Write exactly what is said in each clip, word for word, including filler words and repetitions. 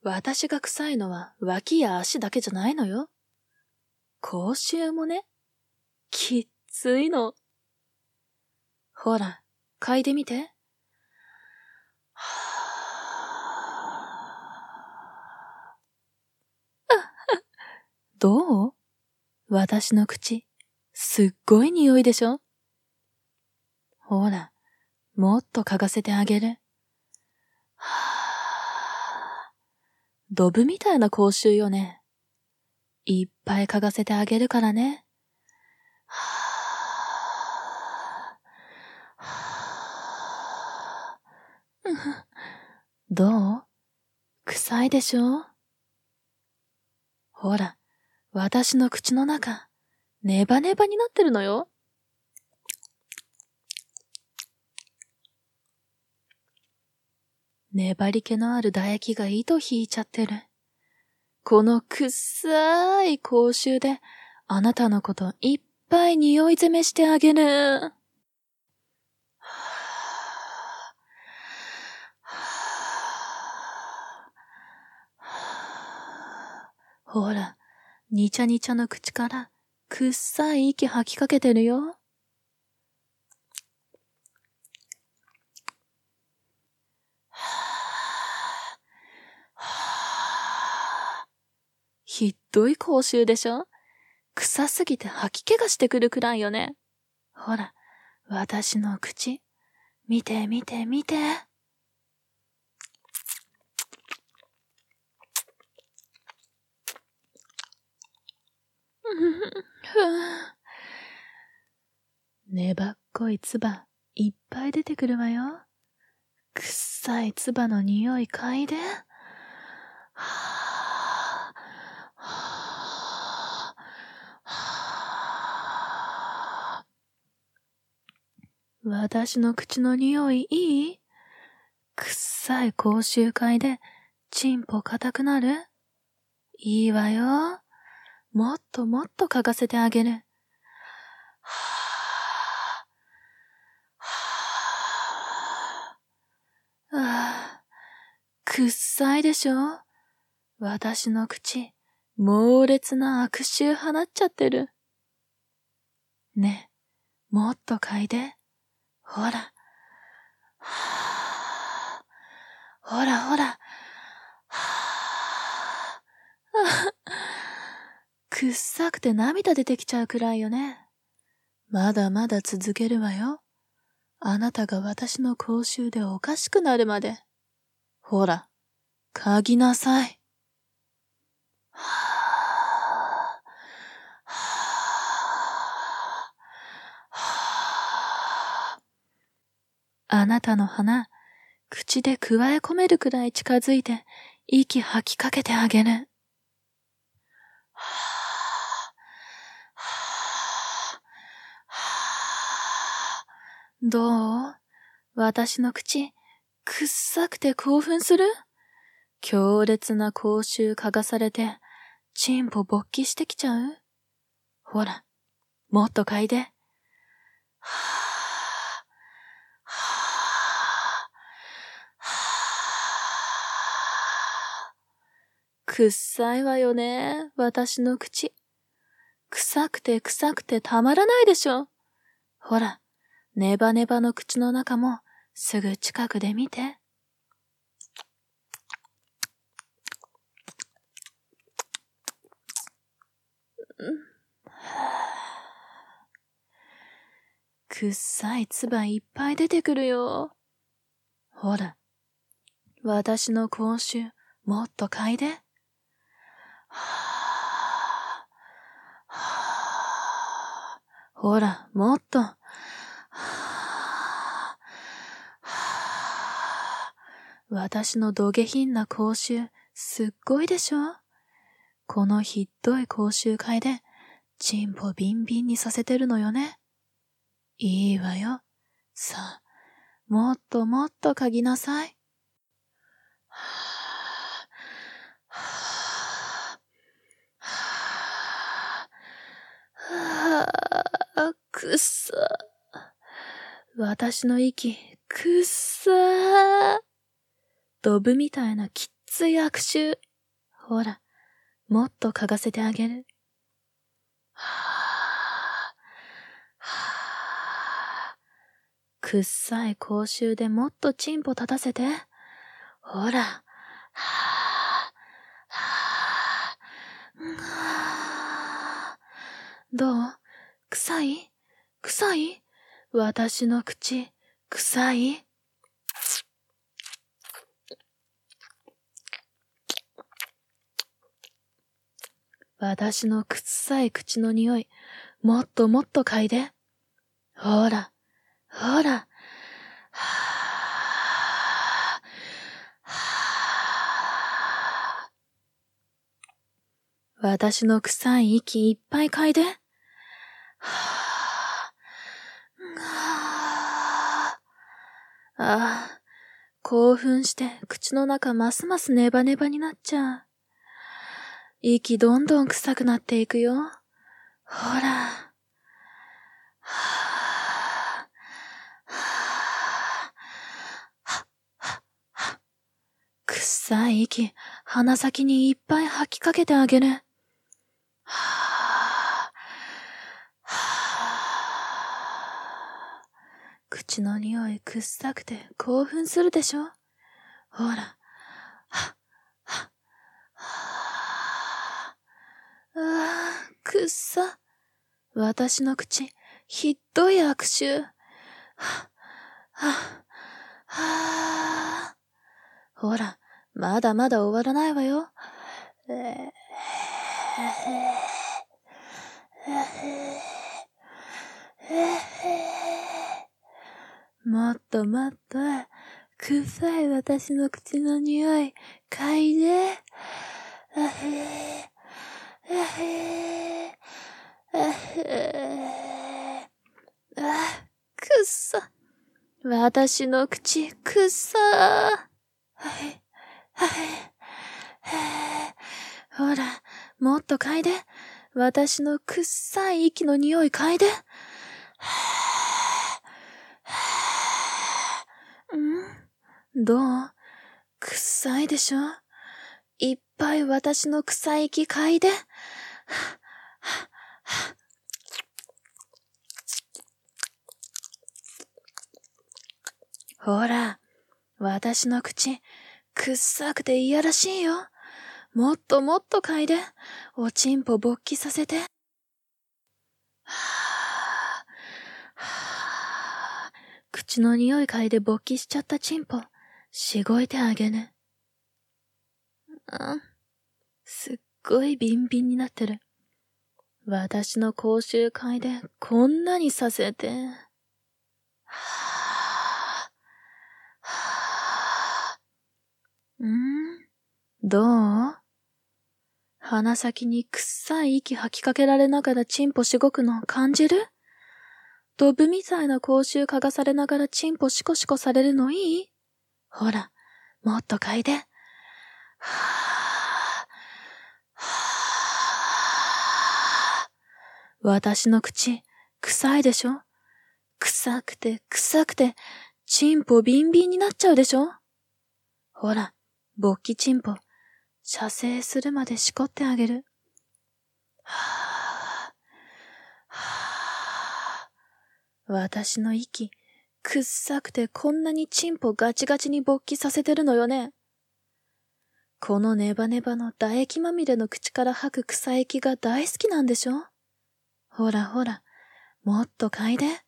私が臭いのは脇や足だけじゃないのよ。口臭もね、きっついの。ほら、嗅いでみて。どう？私の口、すっごい匂いでしょ？ほら、もっと嗅がせてあげる。ドブみたいな口臭よね。いっぱい嗅がせてあげるからね。どう？臭いでしょ？ほら、私の口の中、ネバネバになってるのよ。粘り気のある唾液が糸引いちゃってる。このくっさい口臭で、あなたのこといっぱい匂い詰めしてあげる。ほら、にちゃにちゃの口からくっさい息吐きかけてるよ。ひどい口臭でしょ？臭すぎて吐き気がしてくるくらいよね。ほら、私の口、見て見て見て。粘っこい唾いっぱい出てくるわよ。くっさい唾の匂い嗅いで。私の口の匂いいい？くっさい口臭嗅いでチンポ硬くなる？いいわよ。もっともっと嗅がせてあげる。ああ、くっさいでしょ？私の口、猛烈な悪臭放っちゃってる。ね、もっと嗅いで。ほら。ほらほら。くっさくて涙出てきちゃうくらいよね。まだまだ続けるわよ。あなたが私の口臭でおかしくなるまで。ほら、嗅ぎなさい。あなたの鼻、口でくわえ込めるくらい近づいて、息吐きかけてあげる。どう？私の口、くっさくて興奮する？強烈な口臭嗅がされて、チンポ勃起してきちゃう？ほら、もっと嗅いで。くっさいわよね、私の口。臭くて臭くてたまらないでしょ。ほら、ネバネバの口の中もすぐ近くで見て。くっさい唾いっぱい出てくるよ。ほら、私の口臭もっと嗅いで。ほら、もっと。私のど下品な口臭、すっごいでしょ？このひっどい口臭嗅いで、チンポビンビンにさせてるのよね。いいわよ。さあ、もっともっと嗅ぎなさい。あ、くっさ。私の息、くっさ。ドブみたいなきっつつい悪臭。ほら、もっと嗅がせてあげる。はぁ、はぁ。くっさい口臭でもっとチンポ立たせて。ほら、はぁ、はぁ、うわー。どう？臭い？臭い？私の口、臭い？私の臭い口の匂い、もっともっと嗅いで。ほら、ほら。はぁ、はぁ。私の臭い息いっぱい嗅いで。はぁ、ああ、興奮して口の中ますますネバネバになっちゃう。息どんどん臭くなっていくよ。ほら。はぁ、はぁ、はっ、はっ、はっ。臭い息、鼻先にいっぱい吐きかけてあげる。はぁ、はぁ。口の匂い臭くて興奮するでしょ？ほら。はっ、はっ、はぁ。うわぁ、くっさ。私の口、ひっどい悪臭。はっ、はっ、はぁ。ほら、まだまだ終わらないわよ。もっともっと、臭い私の口の匂い、嗅いで。あ、くっさ。私の口、くっさ。はい、はい、ほら、もっと嗅いで。私のくっさい息の匂い嗅いで。ん？どう？臭いでしょ？いっぱい私の臭い息嗅いで。ほら、私の口、臭くていやらしいよ。もっともっと嗅いで。おちんぽ勃起させて。はぁ、はぁ。口の匂い嗅いで勃起しちゃったちんぽ、しごいてあげる。うん。すっごいビンビンになってる。私の口臭嗅いでこんなにさせて。はぁ、はぁ。ん？どう？鼻先に臭い息吐きかけられながらチンポしごくの感じる？ドブみたいな口臭嗅がされながらチンポシコシコされるのいい？ほら、もっと嗅いで。はぁ、はぁ。私の口、臭いでしょ？臭くて臭くて、チンポビンビンになっちゃうでしょ？ほら、勃起チンポ、射精するまでしこってあげる。はぁ、はぁ。私の息、くっさくてこんなにチンポガチガチに勃起させてるのよね。このネバネバの唾液まみれの口から吐く臭い息が大好きなんでしょ？ほらほら、もっと嗅いで。はぁ、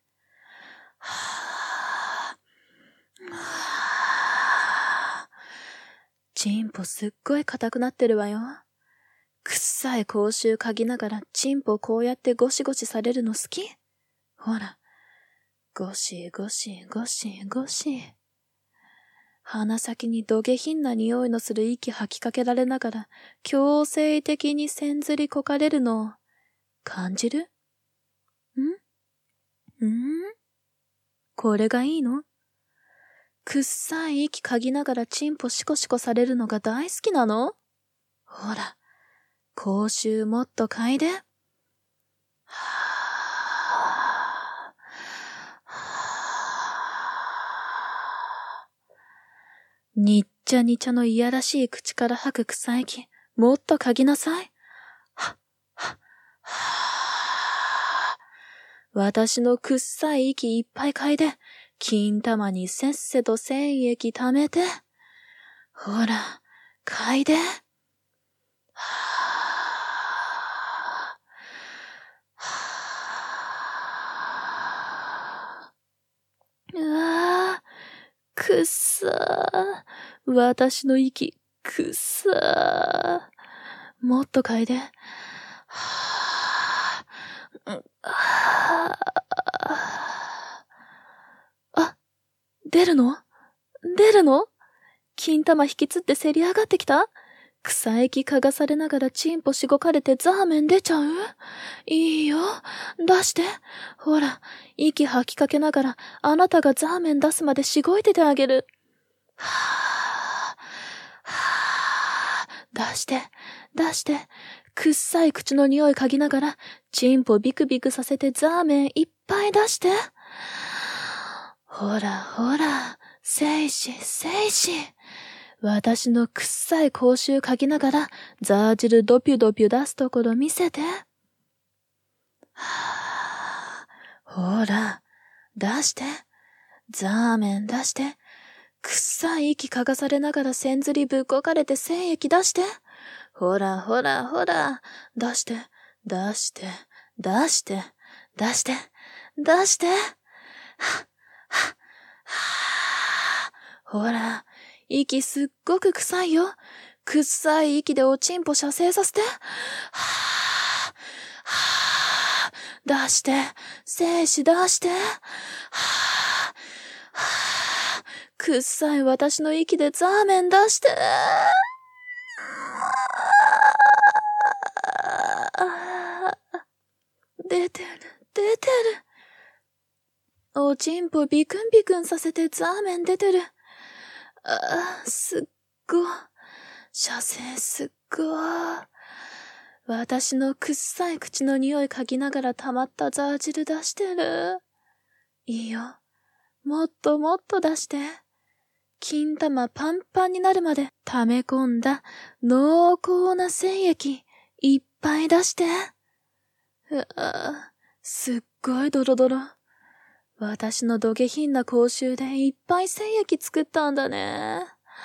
はぁ。チンポすっごい硬くなってるわよ。くっさい口臭嗅ぎながらチンポこうやってゴシゴシされるの好き？ほら、ゴシゴシゴシゴシ。鼻先にど下品な匂いのする息吐きかけられながら強制的にせんずりこかれるのを感じる？ん？ん？これがいいの？くっさい息嗅ぎながらチンポシコシコされるのが大好きなの？ほら、口臭もっと嗅いで。はぁ、はぁ。にっちゃにちゃのいやらしい口から吐く臭い息、もっと嗅ぎなさい。は、は、は私のくっさい息いっぱい嗅いで、金玉にせっせと精液溜めて。ほら、嗅いで。うわぁ、くっさー。私の息、くっさー。もっと嗅いで。はぁ、あ、あ、出るの？出るの？金玉引きつってせり上がってきた？草液嗅がされながらチンポしごかれてザーメン出ちゃう？いいよ。出して。ほら、息吐きかけながらあなたがザーメン出すまでしごいててあげる。はぁ、はぁ、出して、出して。くっさい口の匂い嗅ぎながらチンポビクビクさせてザーメンいっぱい出して。ほらほら、せいし、せいし。私のくっさい口臭嗅ぎながら、ザー汁ドピュドピュ出すところ見せて。はぁ、ほら、出して。ザーメン出して。くっさい息嗅がされながら千釣りぶっこかれて精液出して。ほらほらほら、出して、出して、出して、出して、出して。はっ、はっ、はぁ、ほら、息すっごく臭いよ。くっさい息でおちんぽ射精させて。はぁ、はぁ、出して、精子出して。はぁ、はぁ、くっさい私の息でザーメン出して。出てる、出てる。おちんぽビクンビクンさせてザーメン出てる。ああ、すっご。射精すっご。私のくっさい口の匂い嗅ぎながら溜まったザー汁出してる。いいよ。もっともっと出して。金玉パンパンになるまで溜め込んだ濃厚な精液いっぱい出して。うわ、すっごいドロドロ。私のど下品な口臭でいっぱい精液作ったんだね。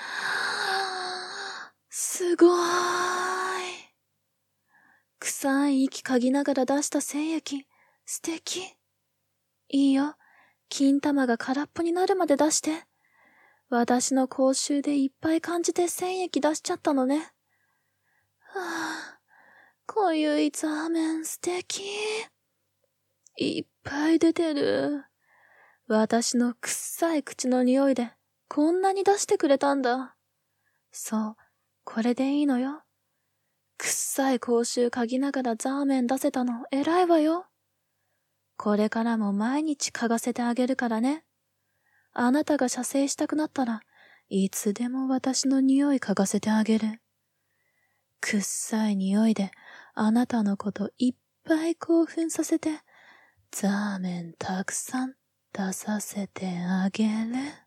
すごーい。臭い息嗅ぎながら出した精液、素敵。いいよ。金玉が空っぽになるまで出して。私の口臭でいっぱい感じて精液出しちゃったのね。はぁ、濃ゆいザーメン素敵。いっぱい出てる。私のくっさい口の匂いでこんなに出してくれたんだ。そう、これでいいのよ。くっさい口臭嗅ぎながらザーメン出せたの偉いわよ。これからも毎日嗅がせてあげるからね。あなたが射精したくなったらいつでも私の匂い嗅がせてあげる。くっさい匂いであなたのこといっぱい興奮させてザーメンたくさん出させてあげる。